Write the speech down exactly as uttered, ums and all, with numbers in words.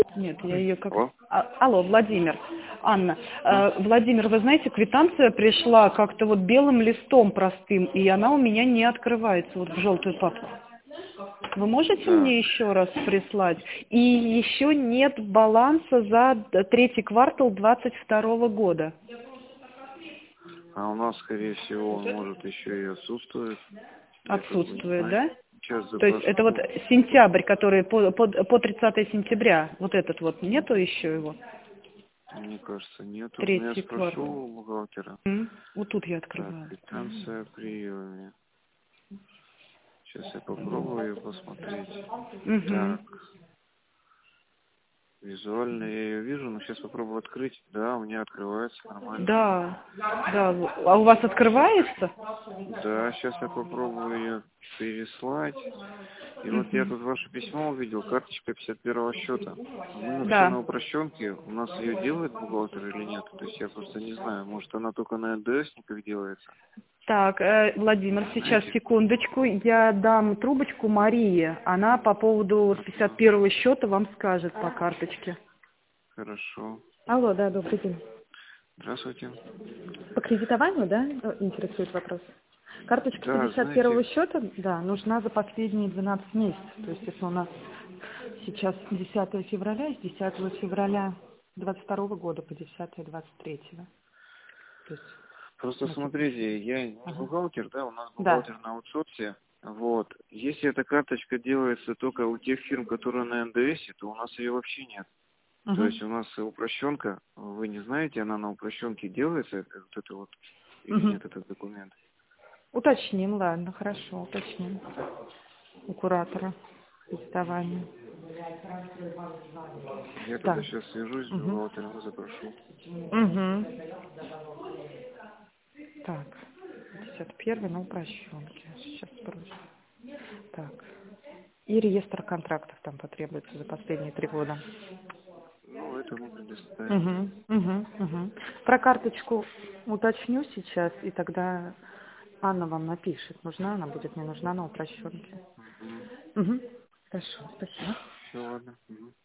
Нет, я ее как... Алло? А- алло, Владимир. Анна. А? Э, Владимир, вы знаете, квитанция пришла как-то вот белым листом простым, и она у меня не открывается вот в желтую папку. Вы можете Да. мне еще раз прислать? И еще нет баланса за д- третий квартал двадцать второго года. А у нас, скорее всего, он может еще и отсутствует. Я как бы не Отсутствует, знаю. да? Сейчас То есть это вот запрошу. сентябрь, который по, по, по тридцатое сентября, вот этот вот, нету еще его? Мне кажется, нету. Но я Третий спрошу квартал. у бухгалтера. М, Вот тут я Так, открываю. квитанция о приеме. Сейчас я попробую ее посмотреть. Угу. Так, визуально я ее вижу, но сейчас попробую открыть. Да, у меня открывается нормально. Да, да. А у вас открывается? Да, сейчас я попробую ее переслать. И вот я Мгм. тут ваше письмо увидел, карточка пятьдесят первого счета. Мы вообще Да. на упрощенке, у нас ее делает бухгалтер или нет? То есть я просто не знаю, может она только на эн дэ эсниках делается? Так, э, Владимир, сейчас Знаете? секундочку, я дам трубочку Марии, она по поводу пятьдесят Ага, первого счета вам скажет по карточке. хорошо. Алло, да, добрый день. Здравствуйте. По кредитованию, да, э, интересует вопрос? Карточка Да, пятьдесят первого знаете, счета, да, нужна за последние двенадцать месяцев. То есть если у нас сейчас десятое февраля, с десятого февраля двадцать второго года по десятое двадцать третьего. То есть просто на текущий. смотрите, я не Ага. бухгалтер, да, у нас Да. бухгалтер на аутсорсе. Вот. Если эта карточка делается только у тех фирм, которые на эн дэ эсе, то у нас ее вообще нет. То Угу. есть у нас упрощенка, вы не знаете, она на упрощенке делается, это, вот это вот, или Угу. нет этот документ? Уточним, ладно, хорошо, уточним. У куратора кредитования. Я тогда Да. сейчас свяжусь с Угу. бухгалтером и запрошу. Угу. Так, пятьдесят первый на упрощенке. Сейчас спросим. Так. И реестр контрактов там потребуется за последние три года. Ну, это мы предоставим. Угу, угу, угу. Про карточку уточню сейчас, и тогда Анна вам напишет, нужна она будет, не нужна на упрощенке. Угу. Угу. Хорошо, спасибо. Все, ладно. Мгм.